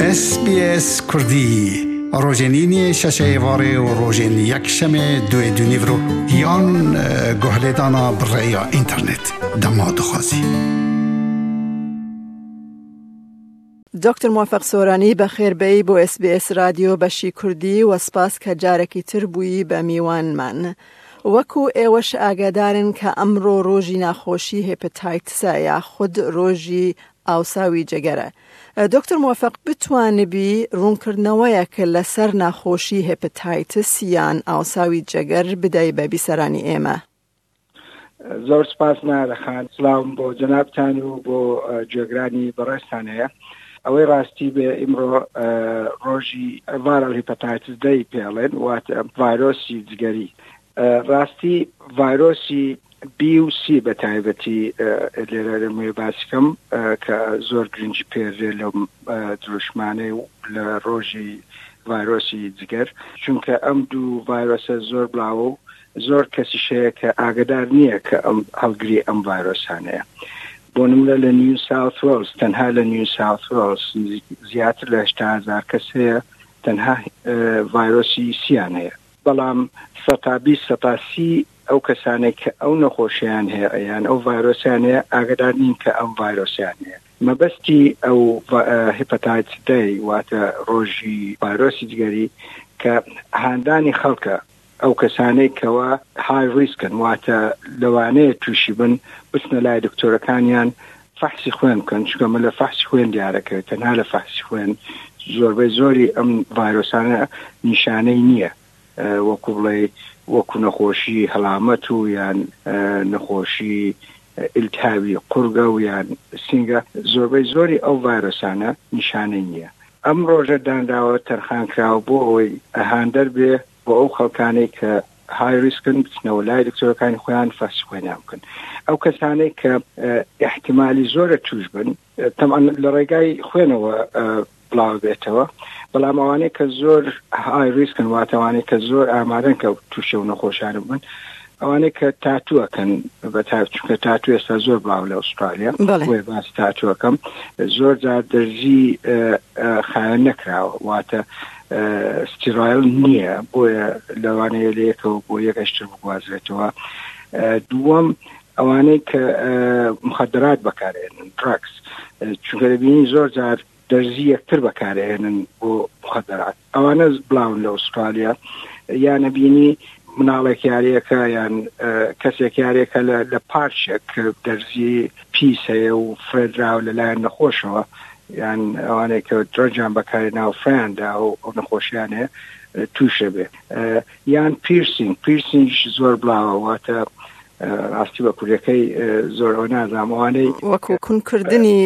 SBS کردی روزنینی ششه واره و روزن یک شمه دوی دونیورو یان گهلیدانا برای اینترنت دماد خوازی. دکتر موفق سورانی بخیر بی بو SBS رادیو بشی کردی و سپاس که جارکی تر بویی به میوان من. وکو ایوش آگادارن که امرو روژی نخوشی هپاتایتس یا خود روژی ئاوساوی جگەرە. دکتر موفق بتوانێ بی ڕوونکردنەوەیە کە لەسەر ناخۆشی هپاتایتس یان ئاوساوی جەگەر بدەی بە بیسەرانی ئێمە. زۆر سپاس نارەخان، سڵاوم بۆ جەنابتان و بۆ گوێگرانی بەڕێستان هەیە. ئەوەی ڕاستی بێ ئیمڕۆ ڕۆژی ڤایرال هپاتایتس دەی پێڵێن، واتە ڤایرۆسی جگەری. ڕاستی ڤایرۆسی بی و سی بە تایبەتی لێرە لەمێ باسیکەم کە زۆر گرنگی پێرێ لەم دروشمانەی و لە ڕۆژی ڤایرۆسی جگەر، چونکە ئەم دوو ڤایرۆسە زۆر بڵاوە و زۆر کەسیش هەیە کە ئاگدار نییە کە ئەم هەڵگری ئەم ڤایرۆسانەیە. بۆ نمونە لە نیو ساوت وێلز، تەنها لە نیو ساوت وێلز زیاتر لە 8,000 کەس هەیە تەنها ڤایرۆسی سییان هەیە، بەڵام 120 ئەو کەسانێک کە ئەو نەخۆشیان هەیە یان ئەو ڤایرۆسیان هەیە ئاگدار نین کە ئەم ڤایرۆسیان هەیە. مەبەستی ئەو هپاتایتس دەی واتە ڕۆژی ڤایرۆسی جگەری کە هاندانی خەڵکە ئەو کەسانەی کەوا های ریسکن، واتە لەوانەیە تووشی بن بچنە لای دکتۆرەکانیان فەحسی خوێن بکەن، چونکە من لە فەحسی خوێن دیارەکەوێت. تەنها لە فەحسی خوێن زۆربەی زۆری ئەم ڤایرۆسانە نیشانەی نییە، وەکو بڵێ وەکو نەخۆشی هەڵامەت و یان نەخۆشی ئیلتهابی قورگە و یان سینگە، زۆربەی زۆری ئەو ڤایرۆسانە نیشانەی نییە. ئەم ڕۆژە دانراوە تەرخان کراوە بۆ ئەوەی ئەهاندەر بێ بۆ ئەو خەڵکانەی کە های ریسکن بچنەوە لای دکتۆرەکانی خۆیان فەحسی خوێنیان بکەن. ئەو کەسانەی کە احتیمالی زۆرە توش بن تەمان لە ڕێگای خوێنەوە بڵاو بێتەوە، بەڵام ئەوانەی کە زۆر های ریسکن، واتەوانەی کە زۆر ئامادەن کە تووشە و نەخۆشیان بن، ئەوانەی کە تاتووەکەن بەتایبەت، چونکە تاتو ئێستا زۆر بڵاو لە ئوسترالیا، وێ باسی تاتووەکەم زۆر جار دەرزی خایەن نەکراوە، واتە ستیرایل نییە بۆیە لەوانەیە لەیەکەوە بۆ یەکەشتر بگوازرێتەوە. دووەم ئەوانەی کە مخدرات بەکارهێنن، دراگز، چونکە دەبینی زۆر جار دەرزی یەکتر بەکارهێنن بۆ مخدرات، ئەوانە بڵاون لە ئوسترالیا. یانە بینی مناڵێک یاریەکە یان کەسێک یاریەکە لە پارچێک دەرزی پیس هەیە و فرێدراوە لەلایەن نەخۆشەوە، یان ئەوانەیە کە درۆجیان بەکارهێنا و فریاندا و ئەو نەخۆشیان هەیە تووشە بێ. یان پیرسینگ زۆر بڵاوە، واتە ئاستی بە کوورەکەی زۆر ئەو نازام، ئەوانەی وەکو کونکردنی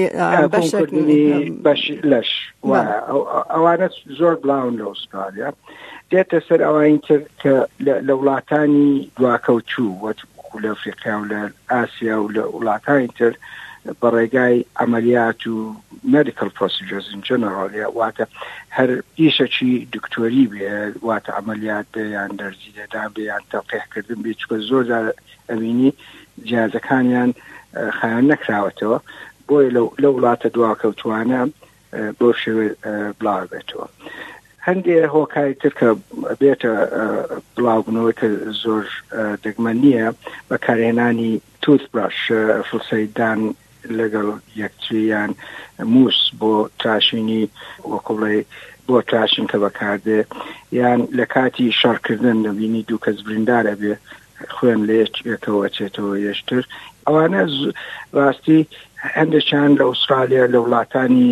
بەش لەش، ئەوانە زۆر بڵاون لە ئوسترالیا. دێتە سەر ئەوانەی تر کە لە وڵاتانی دواکەوتوو وەکو لە ئەفریقا و لە ئاسیا و لە وڵاتانی تر بەڕێگای ئەمەلیات و medical procedures in general، واتە هەر ئیشەکی دکتۆری بێ، واتە ئەمەلیات بێ یان دەرزی لێدان بێ یان تەڵقیحکردن بێ، چونکە زۆر ئەبینی جیازەکانیان خایەن نەکراوەتەوە، بۆیە لە وڵاتە دواکەوتوانە بۆ شێوێ بڵاو بێتەوە. هەندێک هۆکاری تر کە بێتە بڵاوبوونەوەی کە زۆر دەگمەن نییە، بەکارهێنانی تووتبڕەش، فڵسەیدان لەگەڵ یەکتریان، مووس بۆ تراشینی وەکو بڵێ بۆ تراشین کە بەکاردێ، یان لە کاتی شەڕکردن دەبینی دوو کەس بریندارە بێ خوێن لە یەکەوە چێتەوە یەشتر. ئەوانە ڕاستی هەندێکیان لە ئوسترالیا لە وڵاتانی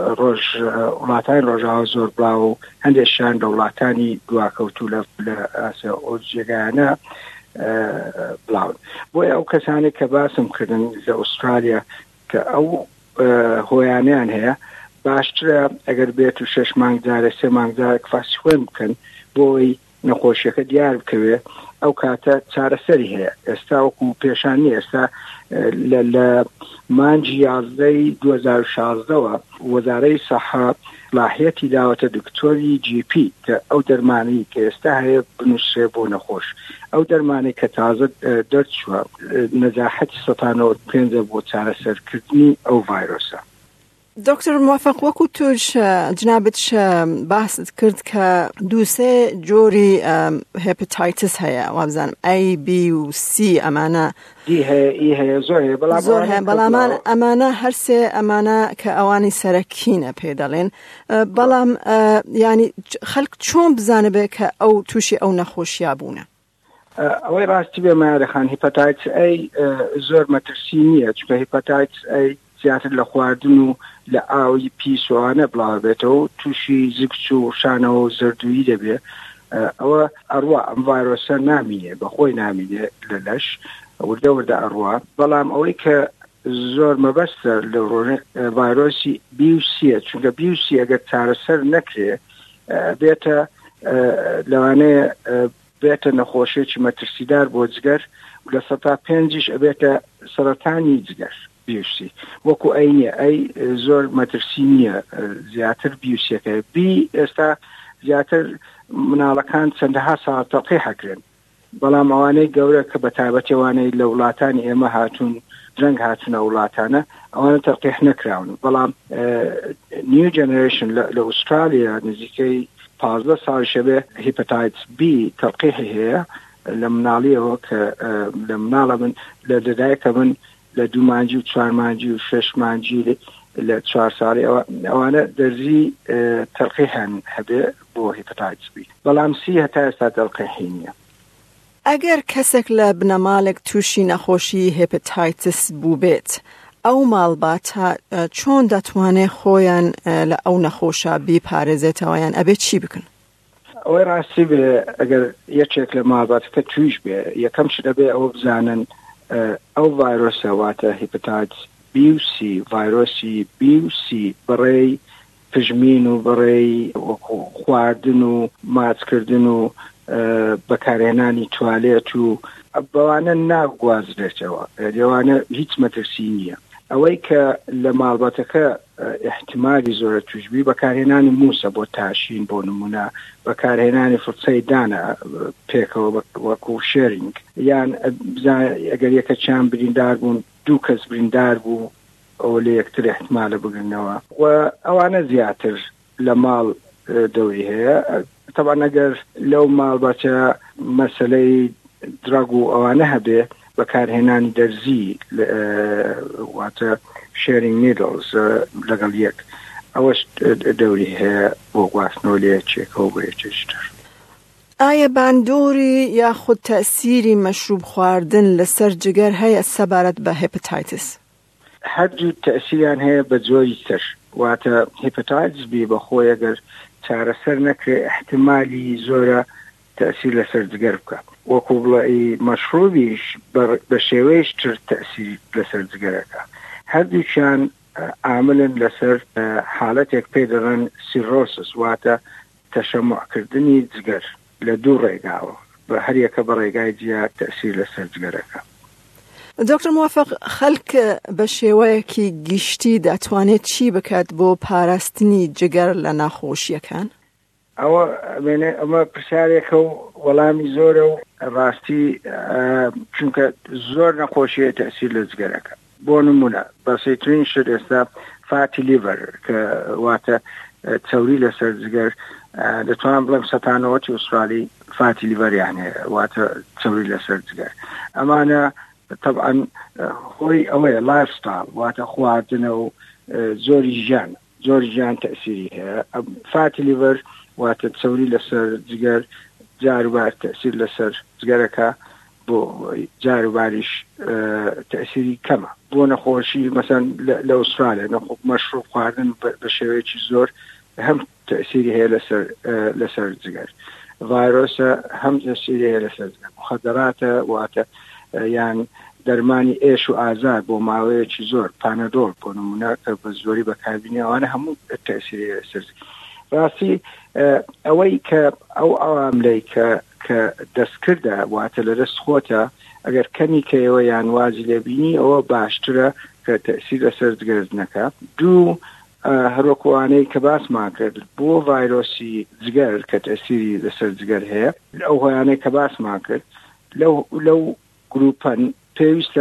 ڕۆژاوا زۆر بڵاو و هەندێکیان لە وڵاتانی دواکەوتوو لە ئاسیا ئەو جێگایانە بڵاون. بۆیە ئەو کەسانێک کە باسم کردن لە ئوسترالیا کە ئەو هۆیانیان هەیە، باشترە ئەگەر بێت و 6 مانگ جارە 3 مانگ جارێک فاسی خوێن بکەن بۆی نەخۆشیەکە دیار بکەوێ. ئەو کاتە چارەسەری هەیە. ئێستا وەکو پێشانی ئێستا لە مانجی 11 2016ەوە وەزارەی سەحا لاحەتی داوەتە دکتۆری GP کە ئەو دەرمانی کە ئێستا هەیە بنووسێ بۆ نەخۆش. ئەو دەرمانی کە تازە دەرچووە نەجاحەتی 95% بۆ چارەسەرکردنی ئەو ڤایرۆسە. دکتر موفق وەکو توش جنابتش باست کرد کە دووسێ جۆری هێپاتایتس هەیە وابزانم A, B و C ئەمانە هەیە زۆر هەیە بەڵام ئەمانە هەرسێ ئەمانە کە ئەوانی سەرەکینە پێ دەڵێن بەڵام ینی خەڵک چۆن بزانە بێ کە ئەو تووشی ئەو نەخۆشیە بوونە ئەوەی ڕاستی بێ مایارەخان هیپاتایتس A زۆر مەترسی نییە چونکە هیپاتایتس A زیاتر لە خواردن و لە ئاوی پیسوانە بڵاو بێتەوە تووشی زگچ و شانەوە و زەردوویی دەبێت ئەوە ئەڕوا ئەم ڤایرۆسە نامینێ بەخۆی نامینێ لە لەش وردە وردە ئەڕوا بەڵام ئەوەی کە زۆر مەبەستە لە ڤایرۆسی بیوسیە چونکە بیوسی ئەگەر چارەسەر نەکرێ بێتە لەوانەیە بێتە نەخۆشیێکی مەترسیدار بۆ جگەر لە 5 ئەبێتە سەرەتانی جگەر بیوسی وەکو ئەینێ ئەی زۆر مەترسی نییە زیاتر بیوسیەکە بی ئێستا زیاتر مناڵەکان چەندەها ساڵ تەڵقی حەکرێن بەڵام ئەوانەی گەورە کە بە تایبەتێوانەی لە وڵاتانی ئێمە هاتوون درەنگ هاتونە وڵاتانە ئەوانە تەڵقیح نەکراون بەڵام نیو جەنەرێشن لە ئوسترالیا نزیکەی 15 ساڵ شەبێ هیپاتایتس بی تەڵقیحی هەیە لە مناڵیەوە کە لە مناڵە من لە دەدایکە من لە 2 مانجی و 4 مانجی و 6 مانجی لە 4 ساڵی ئەوانە دەرزی تەڵقیحیان هەبێ بۆ هیپاتایتس بی بەڵام سی هەتا ئێستا تەڵقیحی نییە ئەگەر کەسێک لە بنەماڵێک تووشی نەخۆشی هێپاتایتس بوو بێت ئەو ماڵباتە چۆن دەتوانێت خۆیان لە ئەو نەخۆشە بیپارێزێتەوە یان ئەبێت چی بکەن ئەوەی ڕاستی بێ ئەگەر یەکێک لە ماڵباتەکە تویش بێ یەکەم شت دەبێ ئەوە بزانن ئەو ڤایرۆسە واتە هیپاتایتس بی و سی ڤایرۆسی بی و سی بەڕێی پژمین و بەڕێی خواردن و ماچکردن و بەکارهێنانی توالێت و بەوانە ناگوازرێتەوە لەوانە هیچ مەترسی نییە ئەوەی کە لە ماڵباتەکە احتیمالی زۆرە توشبی بەکارهێنانی موسە بۆ تاشین بۆ نمونە بەکارهێنانی فرچەی دانە پێکەوە وەکو شێرینگ یان ئەگەر یەکە چیان بریندار بوون 2 کەس بریندار بوو ئەو لە یەکتر احتیمالە بگرنەوە و ئەوانە زیاتر لە ماڵ دەوری هەیە طبعا ئەگەر لەو ماڵباتە مەسەلەی دراگ و ئەوانە هەبێ بەکارهێنانی دەرزی واتە شێرینگ نیدڵز لەگەڵ یەک ئەوەش دەوری هەیە بۆ گواستنەوە لە یەکێکەوە بۆ یەکێشتر ئایا باندۆری یاخود تەسیری مەشروب خواردن لەسەر جگەر هەیە سەبارەت بە هێپاتایتس هەردوو تەسیریان هەیە بە جۆری تر واتە هێپاتایتس بی بەخۆی ئەگەر چارەسەر نەکرێ احتیمالی زۆرە تەسیر لەسەر جگەر بکات وەکو بڵێ مەشروبیش بە شێوەیەش تر تەسیر لەسەر جگەرەکە هەردووچیان عاملن لەسەر حالەتێک پێ دەڵێن سیرۆسس واتە تەشەموعکردنی جگەر لە 2 ڕێگاوە بە هەر یەکە بە ڕێگای جیا تەسیر لەسەر جگەرەکە دکتۆر موفق خەڵک بە شێوەیەکی گشتی دەتوانێت چی بکات بۆ پاراستنی جگەر لە ناخۆشیەکان ئەمە پرسیارێکە و وەڵامی زۆرە و ڕاستی چونکە زۆر نەخۆشیە تەسیر لە جگەرەکە بۆ نمونە بەسیترین شت ئێستا فاتی لیڤەر کە واتە چەوری لەسەر جگەر دەتوانم بڵێم 90% ئوسترالی فاتی لیڤەریان هەیە واتە چەوری لەسەر جگەر ئەمانە طبعا خۆی ئەوەیە لایف ستایل واتە خواردنە و زۆری ژیان تەسیری هەیە فاتی لیڤەر واتە چەوری لەسەر جگەر جاروبار تەسیر لەسەر جگەرەکە بۆ جاروباریش تەسیری کەمە بۆ نەخۆشی مەسەن لە ئوسترالیا مەشروب خواردن بە شێوەیەکی زۆر هەم تەسیری هەیە لەسەر جگەر ڤایرۆسە هەم تەسیری هەیە لەسەر جگەر مخدراتە واتە یان دەرمانی ئێش و ئازار بۆ ماوەیەکی زۆر پانەدۆڵ بۆ نمونە کە بە زۆری بەکاربینی ئەوانە هەموو تەسیری هەیە لەسەر ڕاستی ئەوەی کە ئەو ئەواملەی کە دەستکردە واتە لە دەست خۆتە ئەگەر کەمی کەیەوە یان وازی لێبینی ئەوە باشترە کە تەسیر لەسەر جگەرنەکە دوو هەروەکوانەی کە باسمان کرد بۆ ڤایرۆسی جگەر کە تەسیری لەسەر جگەر هەیە ئەو هۆیانەی کە باسمان کرد لەو گروپەن پێویستە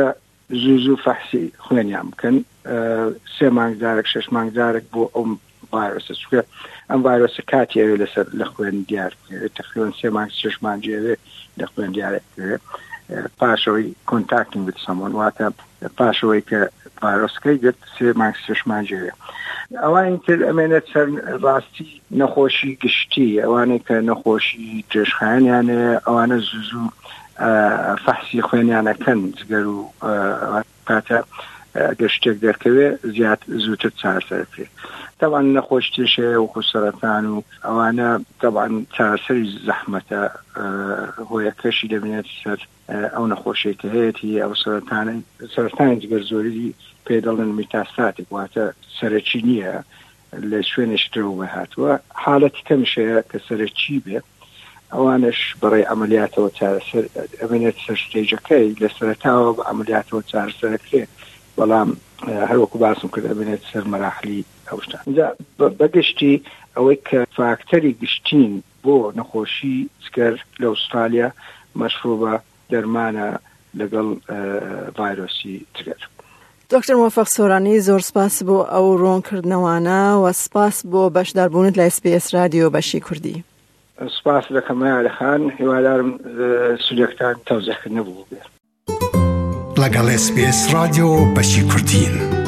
زوو فەحسی خوێنیان بکەن 3 مانگدارێک 6 مانگدارێک بۆ ئەم ڤایرۆسە چونکە ئەم ڤایرۆسە کاتیەوێ لەسەر لە خوێن دیار تقریباً 3 مانگ 6 مانگێوێ لە خوێن دیارێک پاشەوەی کۆنتاکتینگ وت سەمۆن واتە پاشەوەی کە ڤایرۆسەکەی گرت 3 مانگ 6 مانگێوێ ئەوان تر ئەمێنێت سەر ڕاستی نەخۆشی گشتی ئەوانەی کە نەخۆشی درێژخایەنیانەیە ئەوانە زوو فەحسی خوێنیانەکەن جگەر و کاتە ئەگەر شتێک دەرکەوێ زیات زووتر چارەسەرکرێت طبعا نەخۆشیێشەیە وەکو سەرەتان و ئەوانە طبعا چارەسەری زەحمەتە هۆیەکەشی دەبێت سەر ئەو نەخۆشیە کە هەیەی ئەو سەرەتانی جگەر زۆری پێ دەڵێن میتاستاتیک واتە سەرەکی نییە لە شوێنێشترەوە بەهاتووە حالەتی کەمشەیە کە سەرەکی بێ ئەوانش بەڕێ ئەمەلیاتەوە چارەسەر ئەبێنێت سەر شتێجەکەی لە سەرەتاوە بە ئەمەلیاتەوە چارەسەرەکرێت بەڵام هەروەکو باسم کرد ئەبێنێت سەر مەراحلی ئەوشتان اینجا بەگشتی ئەوەی کە فاکتەری گشتین بۆ نەخۆشی جگەر لە ئوسترالیا مەشروع بە دەرمانە لەگەڵ ڤایرۆسی جگەر. دکتۆر موفق سۆرانی زۆر سپاس بۆ ئەو ڕوونکردنەوانە و سپاس بۆ بەشداربوونت لە SBS رادیۆ بەشی کوردی. سپاس دەکەم یاریخان هیوادارم سولێکتان تەوزەکردنە بوو بێت. لەگەڵ SBS رادیۆ بەشی کوردین.